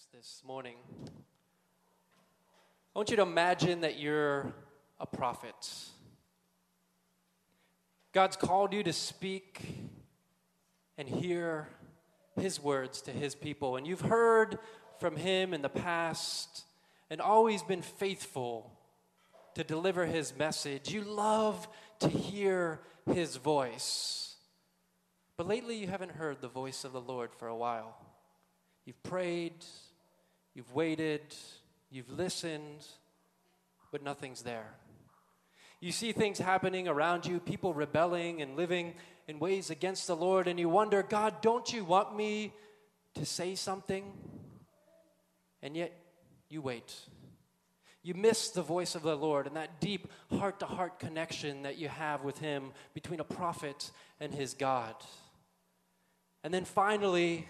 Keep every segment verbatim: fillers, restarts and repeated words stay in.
this morning. I want you to imagine that you're a prophet. God's called you to speak and hear His words to His people. And you've heard from Him in the past and always been faithful to deliver His message. You love to hear His voice. But lately you haven't heard the voice of the Lord for a while. You've prayed, you've waited, you've listened, but nothing's there. You see things happening around you, people rebelling and living in ways against the Lord, and you wonder, God, don't you want me to say something? And yet you wait. You miss the voice of the Lord and that deep heart-to-heart connection that you have with Him between a prophet and his God. And then finally,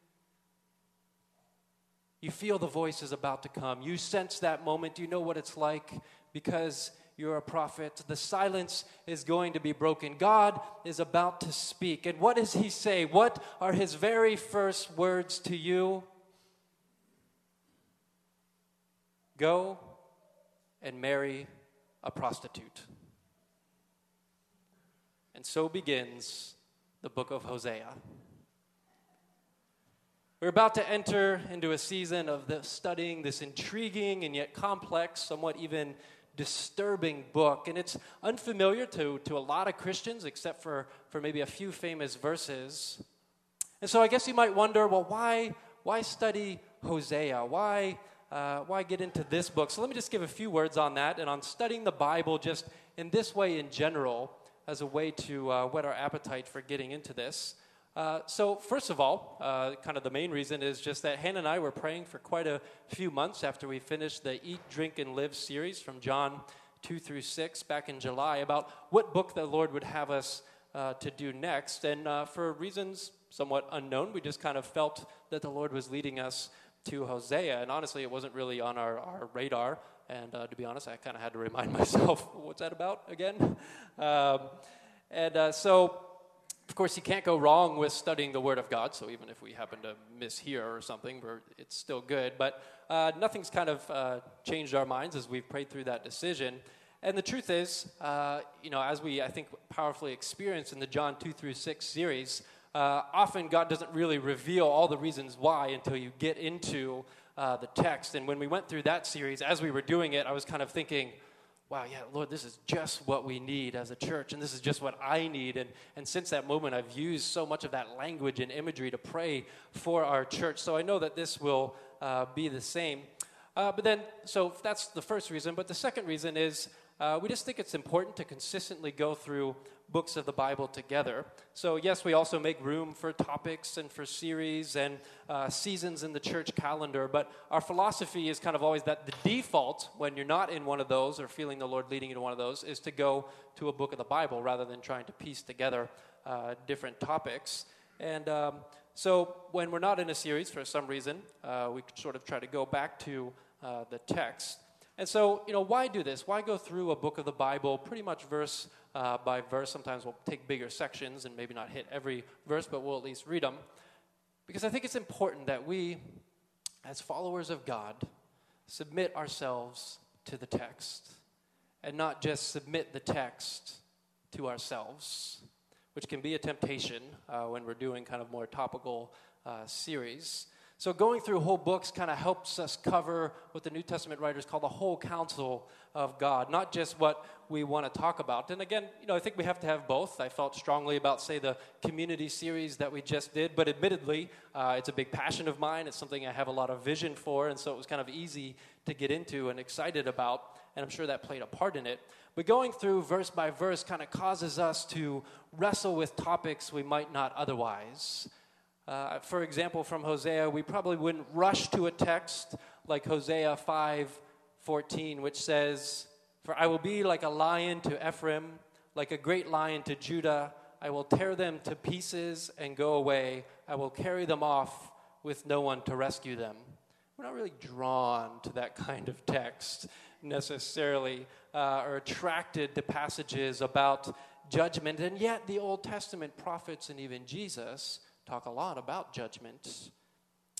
you feel the voice is about to come. You sense that moment. You know what it's like because you're a prophet. The silence is going to be broken. God is about to speak. And what does He say? What are His very first words to you? Go and marry a prostitute. And so begins the book of Hosea. We're about to enter into a season of the studying this intriguing and yet complex, somewhat even disturbing book. And it's unfamiliar to, to a lot of Christians, except for, for maybe a few famous verses. And so I guess you might wonder, well, why, why study Hosea? Why, uh, why get into this book? So let me just give a few words on that and on studying the Bible just in this way in general as a way to uh, whet our appetite for getting into this. Uh, so first of all, uh, kind of the main reason is just that Hannah and I were praying for quite a few months after we finished the Eat, Drink, and Live series from John two through six back in July about what book the Lord would have us uh, to do next. And uh, for reasons somewhat unknown, we just kind of felt that the Lord was leading us to Hosea. And honestly, it wasn't really on our, our radar. And uh, to be honest, I kind of had to remind myself, what's that about again? um, and uh, so... Of course, you can't go wrong with studying the Word of God, so even if we happen to mishear or something, we're, it's still good. But uh, nothing's kind of uh, changed our minds as we've prayed through that decision. And the truth is, uh, you know, as we, I think, powerfully experience in the John two through six series, uh, often God doesn't really reveal all the reasons why until you get into uh, the text. And when we went through that series, as we were doing it, I was kind of thinking, wow, yeah, Lord, this is just what we need as a church, and this is just what I need. And, and since that moment, I've used so much of that language and imagery to pray for our church. So I know that this will uh, be the same. Uh, but then, so that's the first reason. But the second reason is uh, we just think it's important to consistently go through books of the Bible together. So yes, we also make room for topics and for series and uh, seasons in the church calendar, but our philosophy is kind of always that the default when you're not in one of those or feeling the Lord leading you to one of those is to go to a book of the Bible rather than trying to piece together uh, different topics. And um, so when we're not in a series for some reason, uh, we sort of try to go back to uh, the text. And so, you know, why do this? Why go through a book of the Bible pretty much verse uh, by verse? Sometimes we'll take bigger sections and maybe not hit every verse, but we'll at least read them. Because I think it's important that we, as followers of God, submit ourselves to the text and not just submit the text to ourselves, which can be a temptation uh, when we're doing kind of more topical uh, series. So going through whole books kind of helps us cover what the New Testament writers call the whole counsel of God, not just what we want to talk about. And again, you know, I think we have to have both. I felt strongly about, say, the community series that we just did, but admittedly, uh, it's a big passion of mine. It's something I have a lot of vision for, and so it was kind of easy to get into and excited about, and I'm sure that played a part in it. But going through verse by verse kind of causes us to wrestle with topics we might not otherwise. Uh, for example, from Hosea, we probably wouldn't rush to a text like Hosea five fourteen, which says, "For I will be like a lion to Ephraim, like a great lion to Judah. I will tear them to pieces and go away. I will carry them off with no one to rescue them." We're not really drawn to that kind of text necessarily, uh, or attracted to passages about judgment. And yet the Old Testament prophets and even Jesus talk a lot about judgment.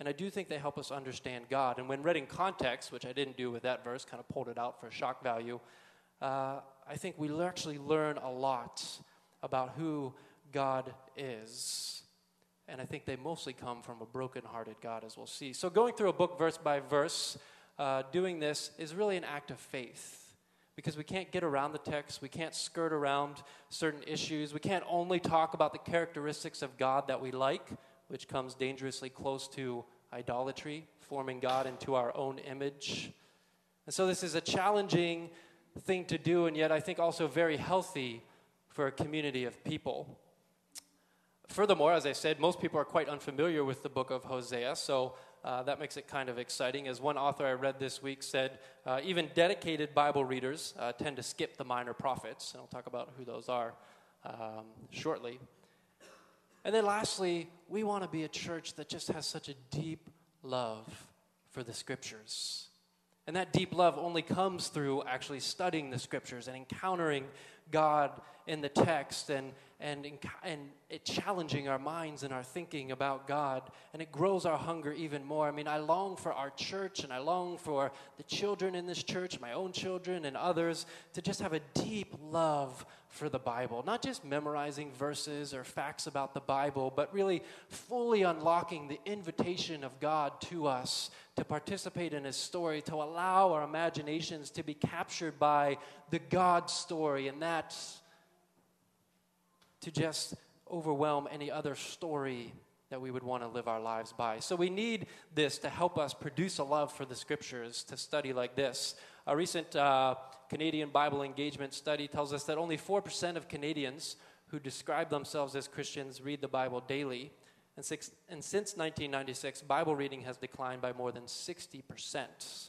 And I do think they help us understand God. And when read in context, which I didn't do with that verse, kind of pulled it out for shock value, uh, I think we actually learn a lot about who God is. And I think they mostly come from a broken-hearted God, as we'll see. So going through a book verse by verse, uh, doing this is really an act of faith. Because we can't get around the text, we can't skirt around certain issues, we can't only talk about the characteristics of God that we like, which comes dangerously close to idolatry, forming God into our own image. And so this is a challenging thing to do, and yet I think also very healthy for a community of people. Furthermore, as I said, most people are quite unfamiliar with the book of Hosea, so uh, that makes it kind of exciting. As one author I read this week said, uh, even dedicated Bible readers uh, tend to skip the minor prophets, and I'll talk about who those are um, shortly. And then lastly, we want to be a church that just has such a deep love for the Scriptures. And that deep love only comes through actually studying the Scriptures and encountering God in the text and and and it challenging our minds and our thinking about God, and it grows our hunger even more. I mean, I long for our church, and I long for the children in this church, my own children and others, to just have a deep love for the Bible, not just memorizing verses or facts about the Bible, but really fully unlocking the invitation of God to us to participate in His story, to allow our imaginations to be captured by the God story, and that to just overwhelm any other story that we would want to live our lives by. So we need this to help us produce a love for the Scriptures, to study like this. A recent uh, Canadian Bible engagement study tells us that only four percent of Canadians who describe themselves as Christians read the Bible daily. And, six, and since nineteen ninety-six, Bible reading has declined by more than sixty percent.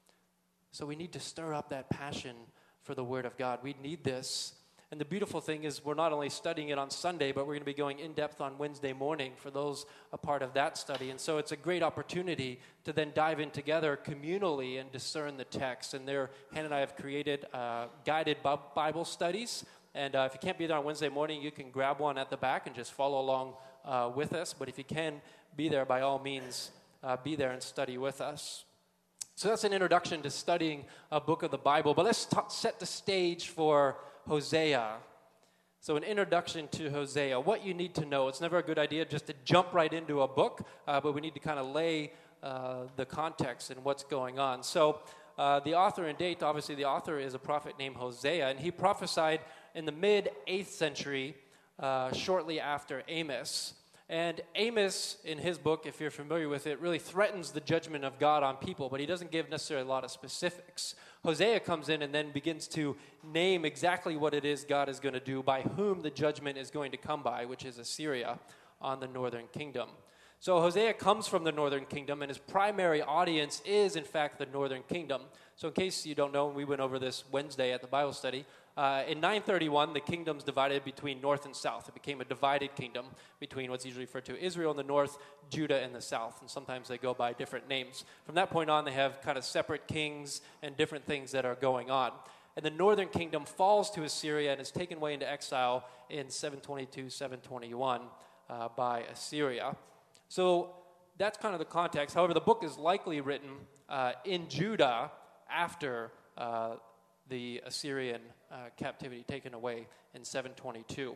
So we need to stir up that passion for the Word of God. We need this. And the beautiful thing is we're not only studying it on Sunday, but we're going to be going in-depth on Wednesday morning for those a part of that study. And so it's a great opportunity to then dive in together communally and discern the text. And there, Hannah and I have created uh, guided Bible studies. And uh, if you can't be there on Wednesday morning, you can grab one at the back and just follow along uh, with us. But if you can be there, by all means, uh, be there and study with us. So that's an introduction to studying a book of the Bible. But let's t- set the stage for Hosea. So an introduction to Hosea, what you need to know. It's never a good idea just to jump right into a book, uh, but we need to kind of lay uh, the context and what's going on. So uh, the author and date, obviously the author is a prophet named Hosea, and he prophesied in the mid-eighth century, uh, shortly after Amos. And Amos, in his book, if you're familiar with it, really threatens the judgment of God on people, but he doesn't give necessarily a lot of specifics. Hosea comes in and then begins to name exactly what it is God is going to do, by whom the judgment is going to come by, which is Assyria, on the northern kingdom. So Hosea comes from the northern kingdom, and his primary audience is, in fact, the northern kingdom. So in case you don't know, we went over this Wednesday at the Bible study. Uh, in nine thirty-one, the kingdom's divided between north and south. It became a divided kingdom between what's usually referred to Israel in the north, Judah in the south, and sometimes they go by different names. From that point on, they have kind of separate kings and different things that are going on. And the northern kingdom falls to Assyria and is taken away into exile in seven twenty-two, seven twenty-one uh, by Assyria. So that's kind of the context. However, the book is likely written uh, in Judah after uh, the Assyrian uh, captivity taken away in seven twenty-two.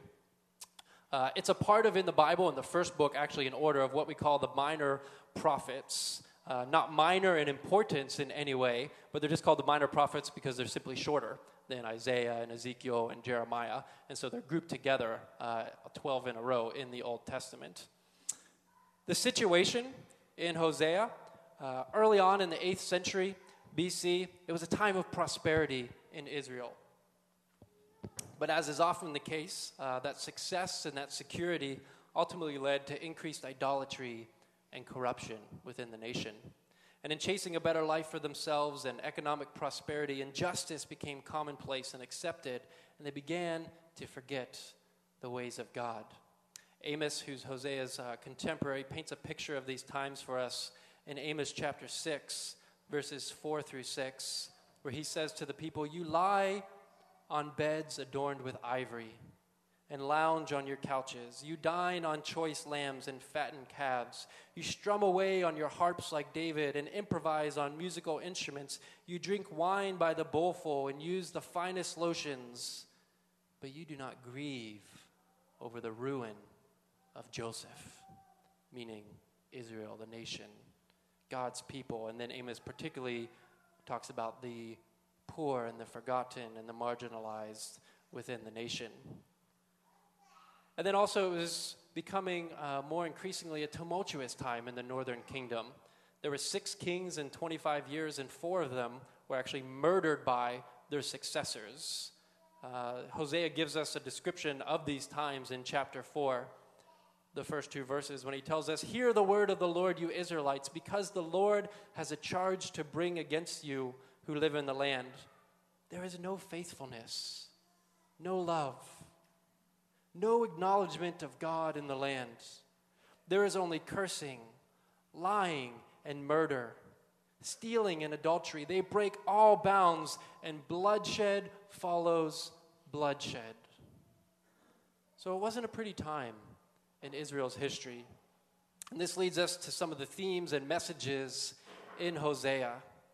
Uh, it's a part of in the Bible, in the first book, actually in order of what we call the minor prophets. Uh, not minor in importance in any way, but they're just called the minor prophets because they're simply shorter than Isaiah and Ezekiel and Jeremiah. And so they're grouped together, uh, twelve in a row in the Old Testament. The situation in Hosea, uh, early on in the eighth century B C, it was a time of prosperity in Israel. But as is often the case, uh, that success and that security ultimately led to increased idolatry and corruption within the nation. And in chasing a better life for themselves and economic prosperity, injustice became commonplace and accepted, and they began to forget the ways of God. Amos, who's Hosea's uh, contemporary, paints a picture of these times for us in Amos chapter six, verses four through six, where he says to the people, "You lie on beds adorned with ivory, and lounge on your couches. You dine on choice lambs and fattened calves. You strum away on your harps like David and improvise on musical instruments. You drink wine by the bowlful and use the finest lotions, but you do not grieve over the ruin of Joseph, meaning Israel, the nation, God's people. And then Amos particularly talks about the poor and the forgotten and the marginalized within the nation. And then also it was becoming uh, more increasingly a tumultuous time in the northern kingdom. There were six kings in twenty-five years, and four of them were actually murdered by their successors. Uh, Hosea gives us a description of these times in chapter four, the first two verses, when he tells us, "Hear the word of the Lord, you Israelites, because the Lord has a charge to bring against you who live in the land. There is no faithfulness, no love, no acknowledgement of God in the land. There is only cursing, lying, and murder, stealing and adultery. They break all bounds, and bloodshed follows bloodshed." So it wasn't a pretty time in Israel's history. And this leads us to some of the themes and messages in Hosea.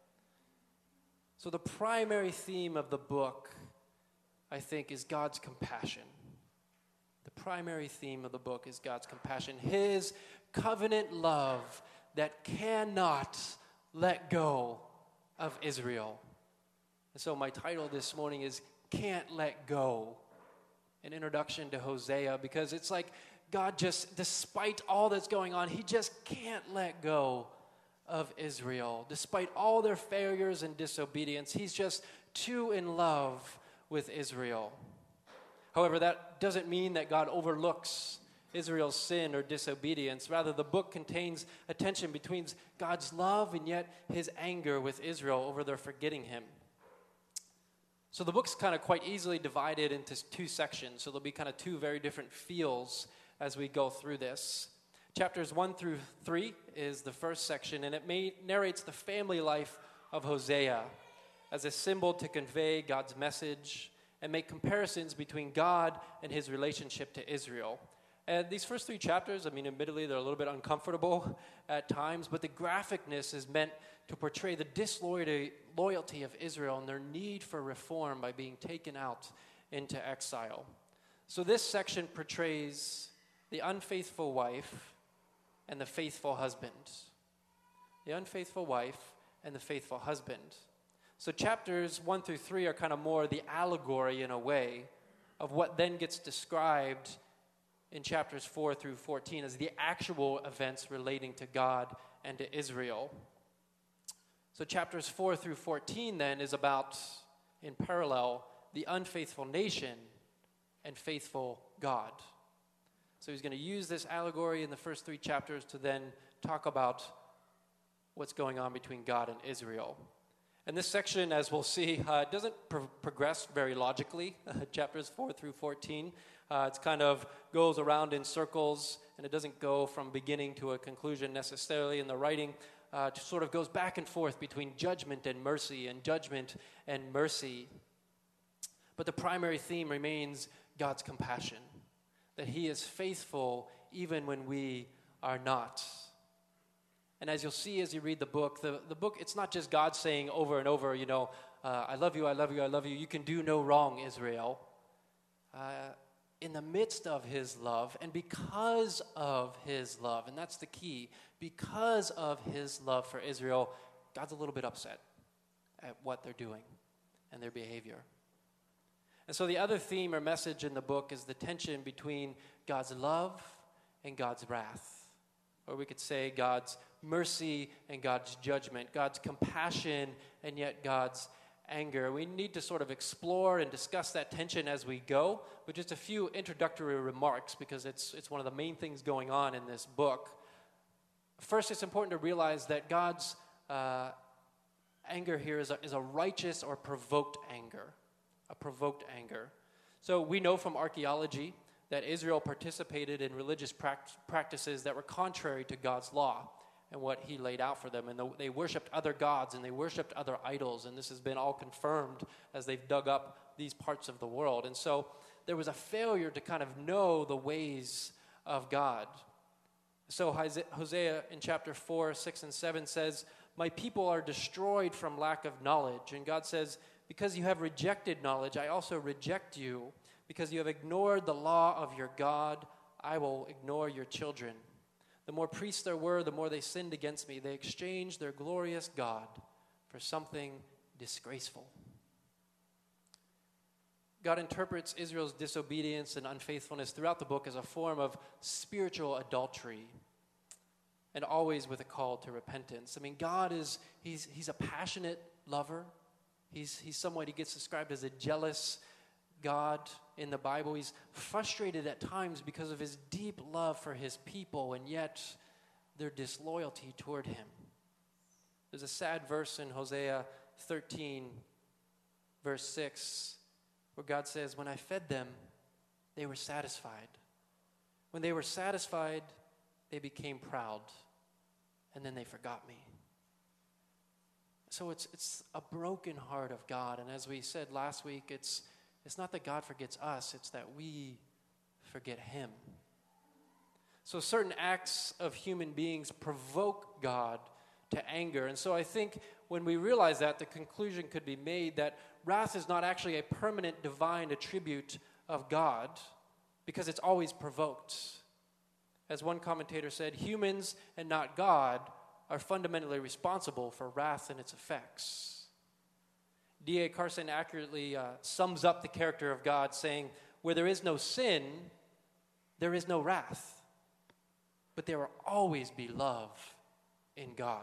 So the primary theme of the book, I think, is God's compassion. The primary theme of the book is God's compassion, his covenant love that cannot let go of Israel. And so my title this morning is Can't Let Go, an introduction to Hosea, because it's like God just, despite all that's going on, he just can't let go of Israel. Despite all their failures and disobedience, he's just too in love with Israel. However, that doesn't mean that God overlooks Israel's sin or disobedience. Rather, the book contains a tension between God's love and yet his anger with Israel over their forgetting him. So the book's kind of quite easily divided into two sections. So there'll be kind of two very different feels as we go through this. Chapters one through three is the first section, and it may, narrates the family life of Hosea as a symbol to convey God's message and make comparisons between God and his relationship to Israel. And these first three chapters, I mean, admittedly, they're a little bit uncomfortable at times, but the graphicness is meant to portray the disloyalty loyalty of Israel and their need for reform by being taken out into exile. So this section portrays the unfaithful wife and the faithful husband. The unfaithful wife and the faithful husband. So chapters one through three are kind of more the allegory in a way of what then gets described in chapters four through fourteen as the actual events relating to God and to Israel. So chapters four through fourteen then is about, in parallel, the unfaithful nation and faithful God. So he's going to use this allegory in the first three chapters to then talk about what's going on between God and Israel. And this section, as we'll see, uh, doesn't pro- progress very logically, uh, chapters four through fourteen. Uh, it's kind of goes around in circles, and it doesn't go from beginning to a conclusion necessarily. In the writing, uh, just sort of goes back and forth between judgment and mercy and judgment and mercy. But the primary theme remains God's compassion, that he is faithful even when we are not. And as you'll see as you read the book, the, the book, it's not just God saying over and over, you know, uh, I love you, I love you, I love you. You can do no wrong, Israel. Uh, in the midst of his love and because of his love, and that's the key, because of his love for Israel, God's a little bit upset at what they're doing and their behavior. And so the other theme or message in the book is the tension between God's love and God's wrath. Or we could say God's mercy and God's judgment, God's compassion and yet God's anger. We need to sort of explore and discuss that tension as we go, with just a few introductory remarks because it's it's one of the main things going on in this book. First, it's important to realize that God's uh, anger here is a, is a righteous or provoked anger, a provoked anger. So we know from archaeology that Israel participated in religious pract- practices that were contrary to God's law and what he laid out for them. And the, they worshipped other gods and they worshipped other idols. And this has been all confirmed as they've dug up these parts of the world. And so there was a failure to kind of know the ways of God. So Hosea in chapter four, six, and seven says, "My people are destroyed from lack of knowledge." And God says, "Because you have rejected knowledge, I also reject you. Because you have ignored the law of your God, I will ignore your children. The more priests there were, the more they sinned against me. They exchanged their glorious God for something disgraceful." God interprets Israel's disobedience and unfaithfulness throughout the book as a form of spiritual adultery, and always with a call to repentance. I mean, God is, he's, he's a passionate lover. He's, he's someone, he gets described as a jealous God in the Bible. He's frustrated at times because of his deep love for his people, and yet their disloyalty toward him. There's a sad verse in Hosea thirteen, verse six, where God says, "When I fed them, they were satisfied. When they were satisfied, they became proud, and then they forgot me." So it's it's a broken heart of God. And as we said last week, it's it's not that God forgets us, it's that we forget him. So certain acts of human beings provoke God to anger. And so I think when we realize that, the conclusion could be made that wrath is not actually a permanent divine attribute of God, because it's always provoked. As one commentator said, humans and not God are fundamentally responsible for wrath and its effects. D A Carson accurately uh, sums up the character of God, saying, "Where there is no sin, there is no wrath, but there will always be love in God."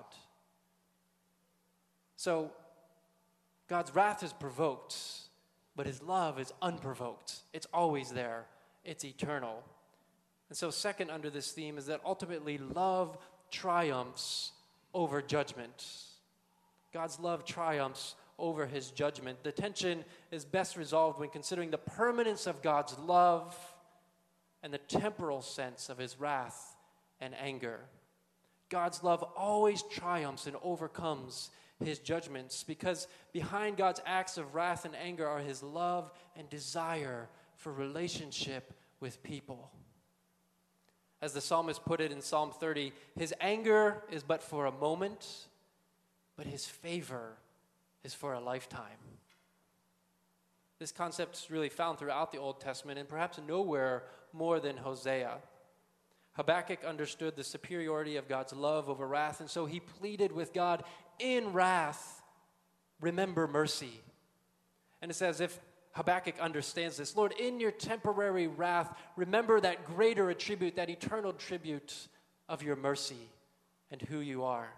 So, God's wrath is provoked, but his love is unprovoked. It's always there. It's eternal. And so second under this theme is that ultimately love triumphs over judgment. God's love triumphs over his judgment. The tension is best resolved when considering the permanence of God's love and the temporal sense of his wrath and anger. God's love always triumphs and overcomes his judgments, because behind God's acts of wrath and anger are his love and desire for relationship with people. As the psalmist put it in Psalm thirty, his anger is but for a moment, but his favor is for a lifetime. This concept is really found throughout the Old Testament, and perhaps nowhere more than Hosea. Habakkuk understood the superiority of God's love over wrath, and so he pleaded with God, "In wrath, remember mercy." And it's as if Habakkuk understands this. Lord, in your temporary wrath, remember that greater attribute, that eternal tribute of your mercy and who you are.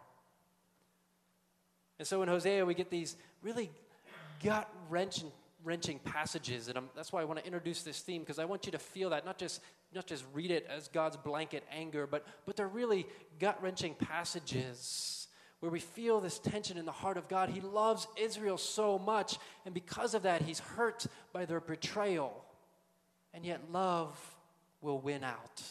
And so in Hosea, we get these really gut-wrenching wrenching passages, and I'm, that's why I want to introduce this theme, because I want you to feel that, not just not just read it as God's blanket anger, but but they're really gut-wrenching passages where we feel this tension in the heart of God. He loves Israel so much, and because of that, he's hurt by their betrayal, and yet love will win out.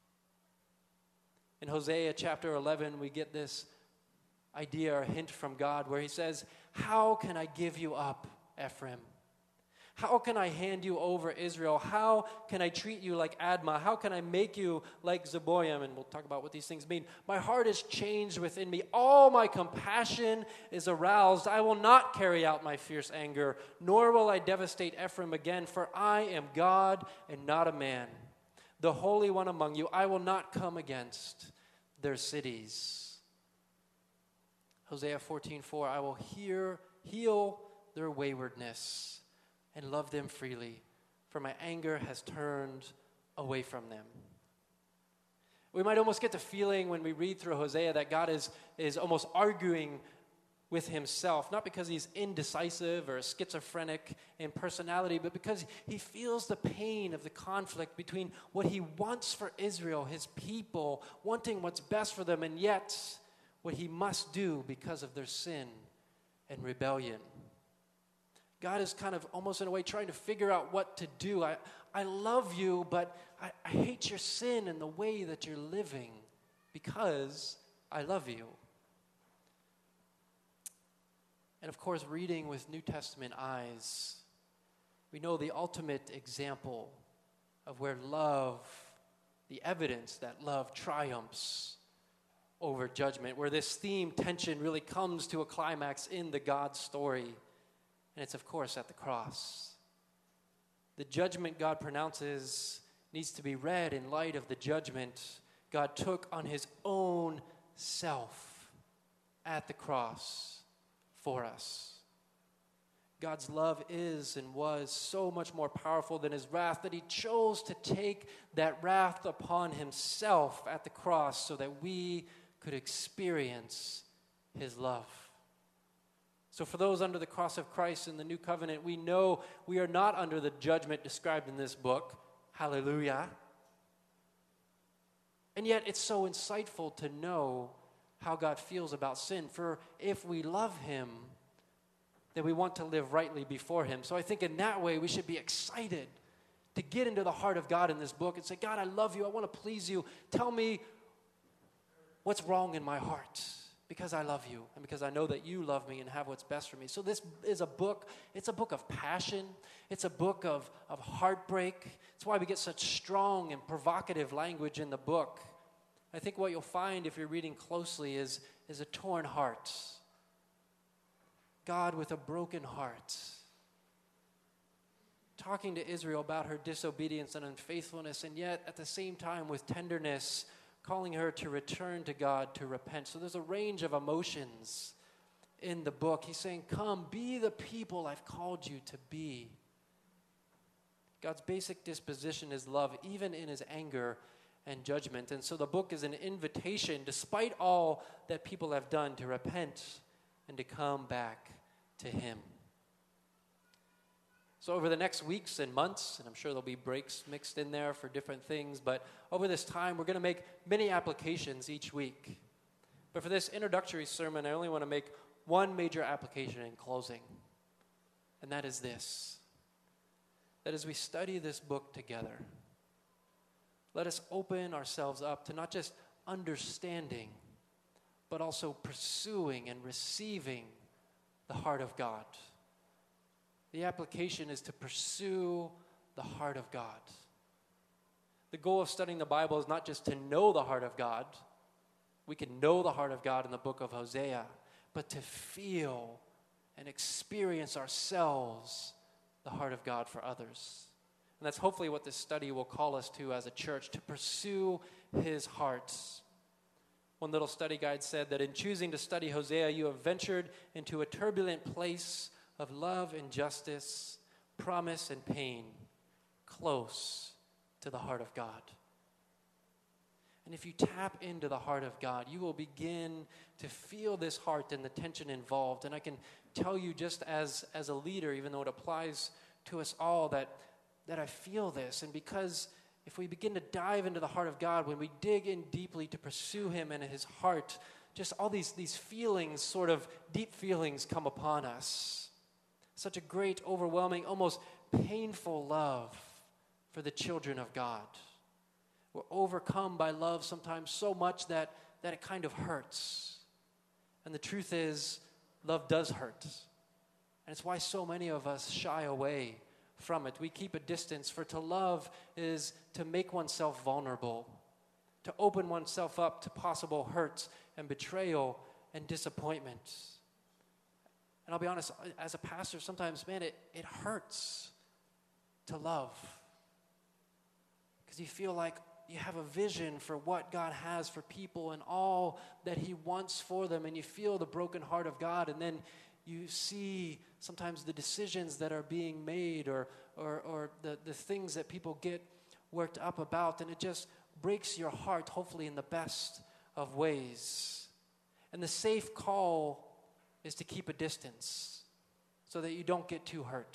In Hosea chapter eleven, we get this idea or hint from God where he says, "How can I give you up, Ephraim? How can I hand you over, Israel? How can I treat you like Admah? How can I make you like Zeboim?" And we'll talk about what these things mean. "My heart is changed within me. All my compassion is aroused. I will not carry out my fierce anger, nor will I devastate Ephraim again, for I am God and not a man, the Holy One among you. I will not come against their cities." Hosea fourteen four, "I will hear, heal their waywardness and love them freely, for my anger has turned away from them." We might almost get the feeling when we read through Hosea that God is, is almost arguing with himself, not because he's indecisive or schizophrenic in personality, but because he feels the pain of the conflict between what he wants for Israel, his people, wanting what's best for them, and yet what he must do because of their sin and rebellion. God is kind of almost in a way trying to figure out what to do. I, I love you, but I, I hate your sin and the way that you're living because I love you. And of course, reading with New Testament eyes, We know the ultimate example of where love, the evidence that love triumphs over judgment, where this theme tension really comes to a climax in the God story. And it's, of course, at the cross. The judgment God pronounces needs to be read in light of the judgment God took on his own self at the cross for us. God's love is and was so much more powerful than his wrath that he chose to take that wrath upon himself at the cross so that we could experience his love. So for those under the cross of Christ in the new covenant, we know we are not under the judgment described in this book. Hallelujah. And yet it's so insightful to know how God feels about sin. For if we love him, then we want to live rightly before him. So I think in that way we should be excited to get into the heart of God in this book and say, God, I love you. I want to please you. Tell me what's wrong in my heart, because I love you and because I know that you love me and have what's best for me. So this is a book, it's a book of passion. It's a book of, of heartbreak. It's why we get such strong and provocative language in the book. I think what you'll find if you're reading closely is, is a torn heart. God with a broken heart, talking to Israel about her disobedience and unfaithfulness, and yet at the same time with tenderness, calling her to return to God, to repent. So there's a range of emotions in the book. He's saying, come, be the people I've called you to be. God's basic disposition is love, even in his anger and judgment. And so the book is an invitation, despite all that people have done, to repent and to come back to him. So over the next weeks and months, and I'm sure there'll be breaks mixed in there for different things, but over this time, we're going to make many applications each week. But for this introductory sermon, I only want to make one major application in closing, and that is this: that as we study this book together, let us open ourselves up to not just understanding, but also pursuing and receiving the heart of God. The application is to pursue the heart of God. The goal of studying the Bible is not just to know the heart of God. We can know the heart of God in the book of Hosea, but to feel and experience ourselves the heart of God for others. And that's hopefully what this study will call us to as a church, to pursue his heart. One little study guide said that in choosing to study Hosea, you have ventured into a turbulent place of love and justice, promise and pain, close to the heart of God. And if you tap into the heart of God, you will begin to feel this heart and the tension involved. And I can tell you, just as, as a leader, even though it applies to us all, that, that I feel this. And because if we begin to dive into the heart of God, when we dig in deeply to pursue him and his heart, just all these, these feelings, sort of deep feelings, come upon us. Such a great, overwhelming, almost painful love for the children of God. We're overcome by love sometimes so much that, that it kind of hurts. And the truth is, love does hurt. And it's why so many of us shy away from it. We keep a distance, for to love is to make oneself vulnerable, to open oneself up to possible hurt and betrayal and disappointment. And I'll be honest, as a pastor, sometimes, man, it, it hurts to love. Because you feel like you have a vision for what God has for people and all that he wants for them, and you feel the broken heart of God, and then you see sometimes the decisions that are being made or or, or the, the things that people get worked up about, and it just breaks your heart, hopefully in the best of ways. And the safe call is to keep a distance so that you don't get too hurt.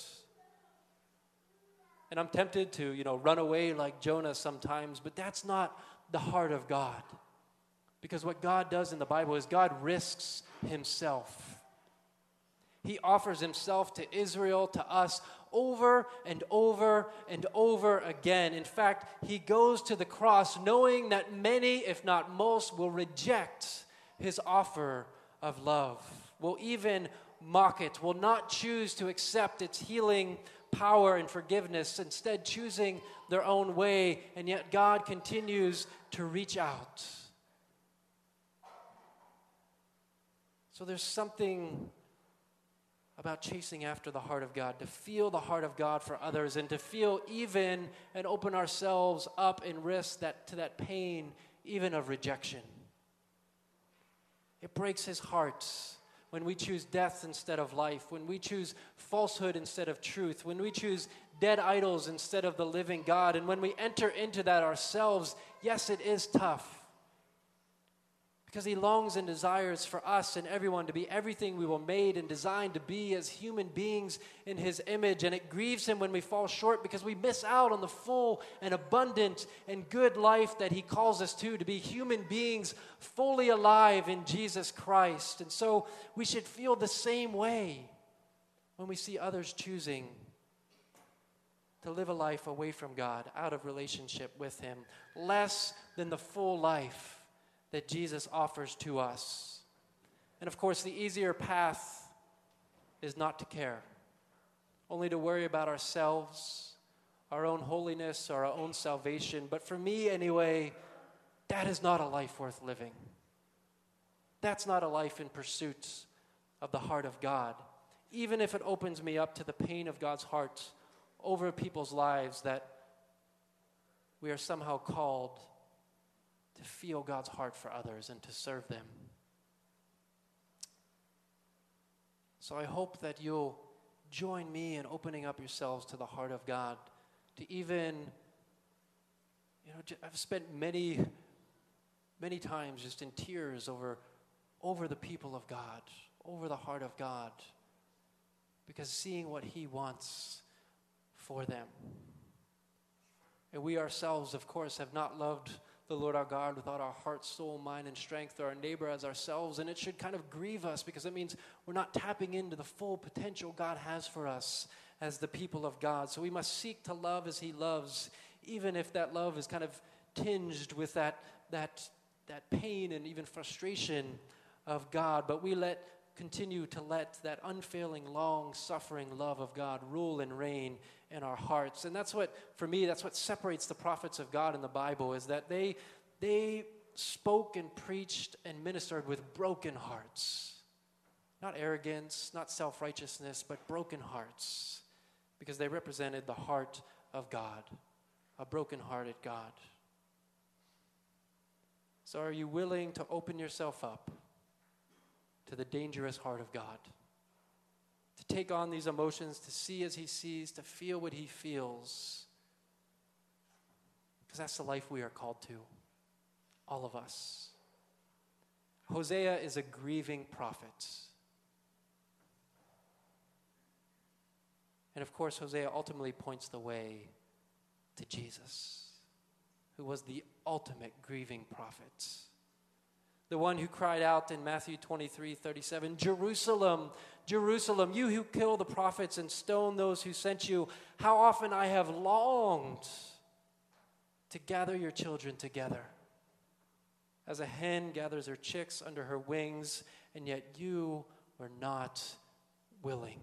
And I'm tempted to, you know, run away like Jonah sometimes, but that's not the heart of God. Because what God does in the Bible is God risks himself. He offers himself to Israel, to us, over and over and over again. In fact, he goes to the cross knowing that many, if not most, will reject his offer of love. will even mock it, will not choose to accept its healing power and forgiveness, instead choosing their own way, and yet God continues to reach out. So there's something about chasing after the heart of God, to feel the heart of God for others, and to feel even and open ourselves up and risk that to that pain, even of rejection. It breaks his heart when we choose death instead of life, when we choose falsehood instead of truth, when we choose dead idols instead of the living God, and when we enter into that ourselves. Yes, it is tough, because he longs and desires for us and everyone to be everything we were made and designed to be as human beings in his image. And it grieves him when we fall short, because we miss out on the full and abundant and good life that he calls us to, to be human beings fully alive in Jesus Christ. And so we should feel the same way when we see others choosing to live a life away from God, out of relationship with him, less than the full life that Jesus offers to us. And of course, the easier path is not to care, only to worry about ourselves, our own holiness, or our own salvation. But for me anyway, that is not a life worth living. That's not a life in pursuit of the heart of God, even if it opens me up to the pain of God's heart over people's lives, that we are somehow called to feel God's heart for others and to serve them. So I hope that you'll join me in opening up yourselves to the heart of God, to even, you know, I've spent many, many times just in tears over, over the people of God, over the heart of God, because seeing what he wants for them. And we ourselves, of course, have not loved the Lord our God with all our heart, soul, mind, and strength, or our neighbor as ourselves. And it should kind of grieve us, because it means we're not tapping into the full potential God has for us as the people of God. So we must seek to love as he loves, even if that love is kind of tinged with that, that, that pain and even frustration of God. But we let continue to let that unfailing, long-suffering love of God rule and reign in our hearts. And that's what, for me, that's what separates the prophets of God in the Bible, is that they, they spoke and preached and ministered with broken hearts. Not arrogance, not self-righteousness, but broken hearts, because they represented the heart of God, a broken-hearted God. So are you willing to open yourself up to the dangerous heart of God, to take on these emotions, to see as he sees, to feel what he feels? Because that's the life we are called to, all of us. Hosea is a grieving prophet. And of course, Hosea ultimately points the way to Jesus, who was the ultimate grieving prophet. The one who cried out in Matthew twenty-three thirty-seven, Jerusalem, Jerusalem, you who kill the prophets and stone those who sent you, how often I have longed to gather your children together, as a hen gathers her chicks under her wings, and yet you were not willing.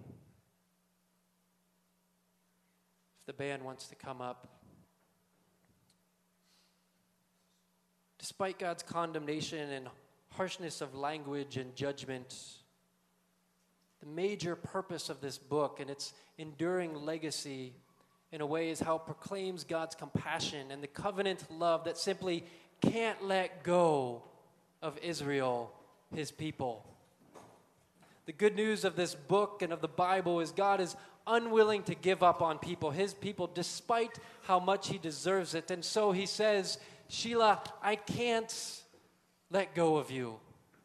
If the band wants to come up. Despite God's condemnation and harshness of language and judgment, the major purpose of this book and its enduring legacy, in a way, is how it proclaims God's compassion and the covenant love that simply can't let go of Israel, his people. The good news of this book and of the Bible is God is unwilling to give up on people, his people, despite how much he deserves it. And so he says, Sheila, I can't let go of you.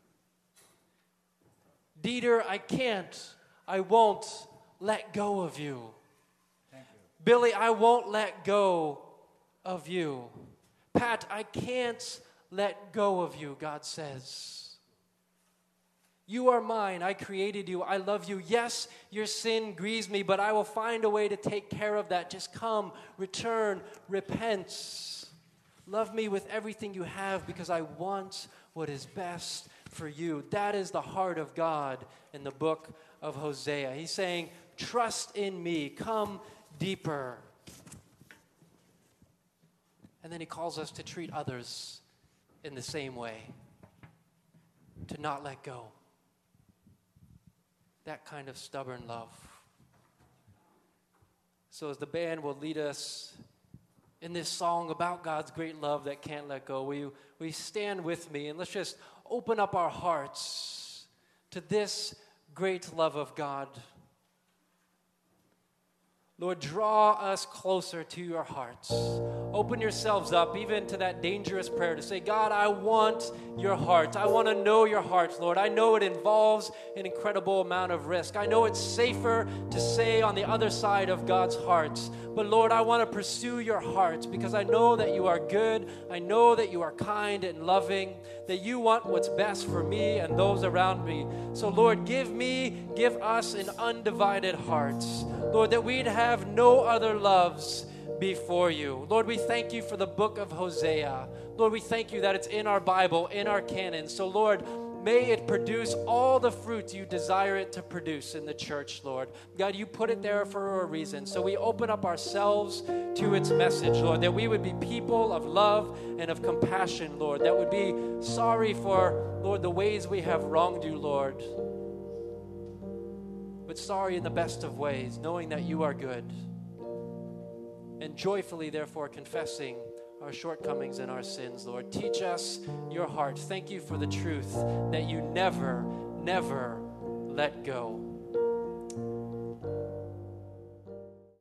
Dieter, I can't, I won't let go of you. Thank you. Billy, I won't let go of you. Pat, I can't let go of you, God says. You are mine. I created you. I love you. Yes, your sin grieves me, but I will find a way to take care of that. Just come, return, repent. Love me with everything you have, because I want what is best for you. That is the heart of God in the book of Hosea. He's saying, trust in me, come deeper. And then he calls us to treat others in the same way, to not let go. That kind of stubborn love. So as the band will lead us in this song about God's great love that can't let go, will you, will you stand with me and let's just open up our hearts to this great love of God. Lord, draw us closer to your hearts. Open yourselves up even to that dangerous prayer to say, God, I want your heart. I want to know your heart, Lord. I know it involves an incredible amount of risk. I know it's safer to say on the other side of God's heart. But Lord, I want to pursue your heart because I know that you are good. I know that you are kind and loving, that you want what's best for me and those around me. So Lord, give me, give us an undivided heart. Lord, that we'd have have no other loves before you. Lord, we thank you for the book of Hosea. Lord, we thank you that it's in our Bible, in our canon. So Lord, may it produce all the fruit you desire it to produce in the church, Lord. God, you put it there for a reason. So we open up ourselves to its message, Lord, that we would be people of love and of compassion, Lord, that would be sorry for, Lord, the ways we have wronged you, Lord, but sorry in the best of ways, knowing that you are good, and joyfully, therefore, confessing our shortcomings and our sins, Lord. Teach us your heart. Thank you for the truth that you never, never let go.